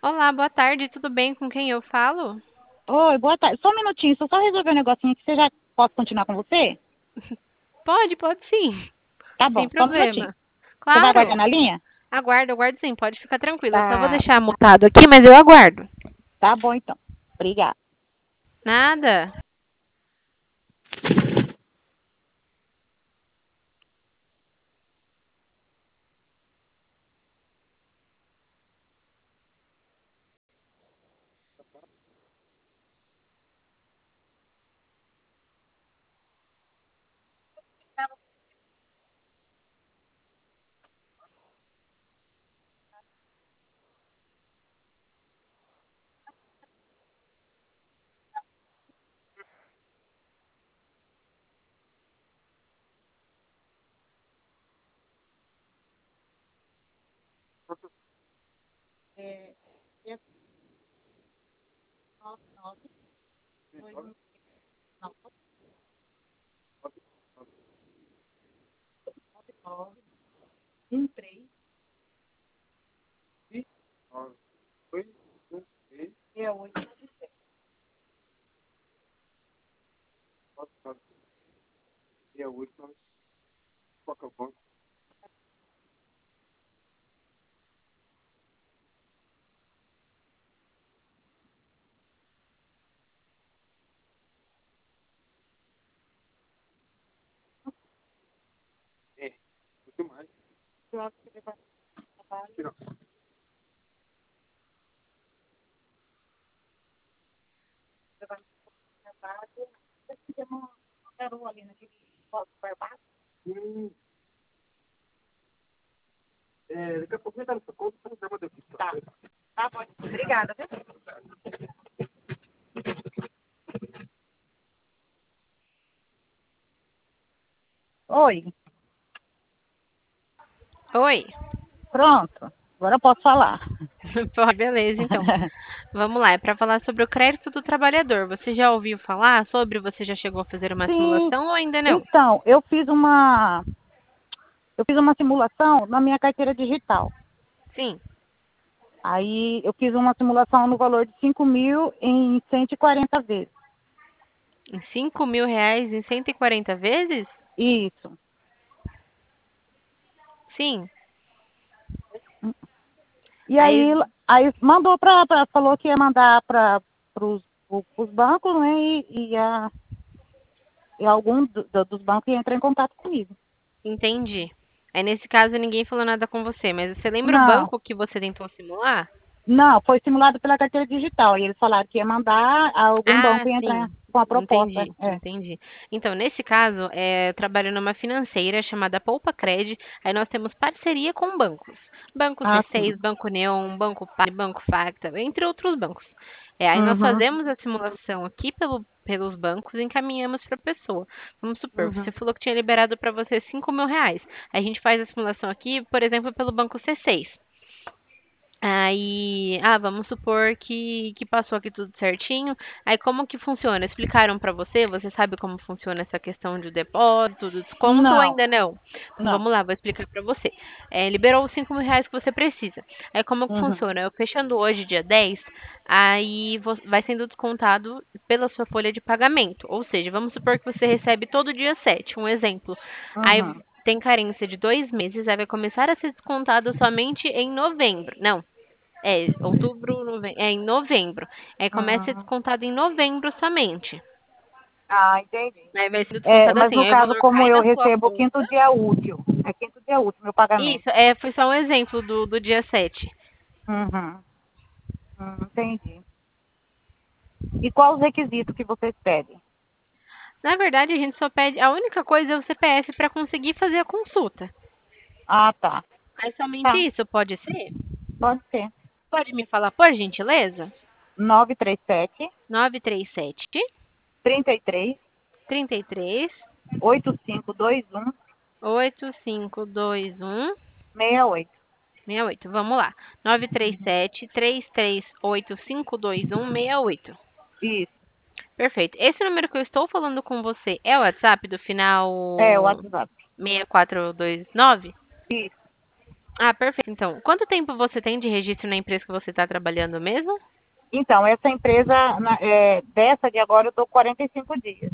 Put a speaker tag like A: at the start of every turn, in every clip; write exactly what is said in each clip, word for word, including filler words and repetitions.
A: Olá, boa tarde, tudo bem? Com quem eu falo?
B: Oi, boa tarde. Só um minutinho, só só resolver um negocinho aqui. Você já posso continuar com você?
A: Pode, pode sim,
B: Tá
A: sem
B: bom, só um minutinho.
A: problema.
B: Você vai
A: Claro,
B: aguardar na linha?
A: aguardo, aguardo sim, pode ficar tranquila. Eu só vou
B: Tá,
A: deixar mutado aqui, mas eu aguardo.
B: tá bom então. Obrigada.
A: Nada.
B: É, é nove, nove, dois, nove, nove, um, três, é oito, sete. Eu acho que ele vai trabalho, ele vai trabalho. Você tem uma garoa ali naquele foto barbado? Tá, tá bom. Obrigada, viu? Oi,
A: Oi.
B: pronto. Agora eu posso falar.
A: Pô, beleza, então. Vamos lá, é para falar sobre o crédito do trabalhador. Você já ouviu falar sobre? Você já chegou a fazer uma
B: Sim,
A: simulação ou ainda não?
B: então, eu fiz uma eu fiz uma simulação na minha carteira digital.
A: Sim.
B: Aí eu fiz uma simulação no valor de cinco mil em cento e quarenta vezes.
A: Em cinco mil reais em cento e quarenta vezes?
B: Isso.
A: Sim.
B: E
A: Aí,
B: aí, aí mandou para, falou que ia mandar para os bancos, né? E, e, a, e algum do- do- dos bancos ia entrar em contato comigo.
A: entendi. Aí nesse caso ninguém falou nada com você, mas você lembra o
B: Não,
A: banco que você tentou simular?
B: não, foi simulado pela carteira digital. E eles falaram que ia mandar, algum
A: Ah,
B: banco ia entrar
A: sim.
B: com a proposta.
A: Entendi,
B: É.
A: entendi. Então, nesse caso, é, eu trabalho numa financeira chamada Poupa Cred. Aí nós temos parceria com bancos. Banco
B: Ah,
A: C seis,
B: sim.
A: Banco Neon, Banco Par, Banco Facta, entre outros bancos. É, aí nós
B: Uhum,
A: fazemos a simulação aqui pelo, pelos bancos e encaminhamos para a pessoa. Vamos supor, você
B: uhum.
A: falou que tinha liberado para você cinco mil reais. A gente faz a simulação aqui, por exemplo, pelo Banco C seis. Aí, ah, vamos supor que, que passou aqui tudo certinho. Aí, como que funciona? Explicaram pra você? Você sabe como funciona essa questão de depósito, do desconto ou
B: Não,
A: ainda não? Então,
B: não.
A: vamos lá, vou explicar pra você. É, liberou os cinco mil reais que você precisa. Aí, como que
B: Uhum.
A: funciona? Eu fechando hoje, dia dez, aí vo- vai sendo descontado pela sua folha de pagamento. Ou seja, vamos supor que você recebe todo dia sete, um exemplo. Aí,
B: Uhum.
A: tem carência de dois meses, aí vai começar a ser descontado somente em novembro. Não, é, outubro, nove... é em novembro. Aí começa a ser
B: Uhum.
A: descontado em novembro somente.
B: Ah, entendi.
A: Aí vai ser
B: É,
A: descontado
B: mas
A: assim.
B: no
A: Aí o
B: caso,
A: valor
B: como
A: cai
B: eu
A: na sua
B: recebo quinto
A: conta.
B: dia útil, é quinto dia útil meu pagamento.
A: Isso, é, foi só um exemplo do, do dia sete.
B: Uhum. Hum, entendi. E quais os requisitos que vocês pedem?
A: Na verdade, a gente só pede. A única coisa é o C P F para conseguir fazer a consulta.
B: Ah, tá.
A: Aí somente
B: Tá,
A: isso pode ser?
B: pode ser.
A: Pode me falar, por gentileza?
B: nove três sete,
A: nove três sete,
B: trinta e três,
A: trinta e três,
B: oito cinco dois um,
A: oito cinco dois um,
B: seis oito.
A: seis oito. Vamos lá. nove três sete, três três oito cinco dois um, seis oito.
B: Isso.
A: Perfeito. Esse número que eu estou falando com você é o WhatsApp do
B: É, o
A: final
B: WhatsApp.
A: seis quatro dois nove?
B: Isso.
A: Ah, perfeito. Então, quanto tempo você tem de registro na empresa que você está trabalhando mesmo?
B: Então, essa empresa, na- é, dessa de agora, eu estou quarenta e cinco dias.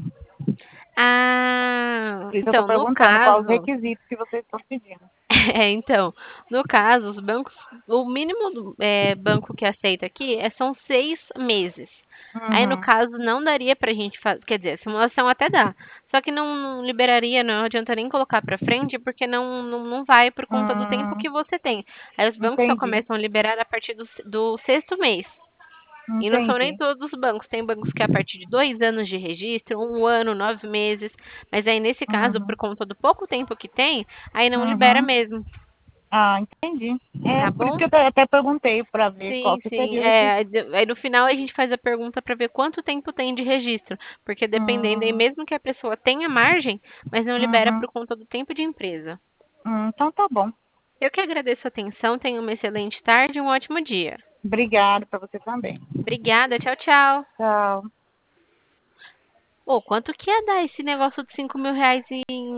A: Ah,
B: Por isso eu estou
A: então, no
B: perguntando quais os
A: caso,
B: requisitos que vocês estão pedindo.
A: é, então, no caso, os bancos, o mínimo do é, banco que aceita aqui é, são seis meses. Aí, no
B: Uhum.
A: caso, não daria pra gente fazer, quer dizer, simulação até dá, só que não, não liberaria, não adianta nem colocar pra frente, porque não, não, não vai por conta do tempo
B: Hum,
A: que você tem. Aí os bancos só
B: entendi,
A: começam a liberar a partir do, do sexto mês. E não são nem
B: entendi.
A: todos os bancos. Tem bancos que é a partir de dois anos de registro, um ano, nove meses. Mas aí, nesse caso, por
B: Uhum,
A: conta do pouco tempo que tem, aí não libera
B: uhum.
A: mesmo,
B: Ah, entendi. É
A: tá
B: por isso
A: bom?
B: que eu até até perguntei para ver qual
A: Sim,
B: que
A: sim.
B: seria o
A: É,
B: requisito.
A: aí de- aí no final a gente faz a pergunta para ver quanto tempo tem de registro. Porque dependendo aí,
B: Hum,
A: mesmo que a pessoa tenha margem, mas não libera
B: uhum,
A: por conta do tempo de empresa.
B: hum, então tá bom.
A: Eu que agradeço a atenção, tenha uma excelente tarde e um ótimo dia.
B: Obrigado para você também.
A: Obrigada, tchau, tchau.
B: Tchau.
A: Ô, quanto que ia dar esse negócio de cinco mil reais em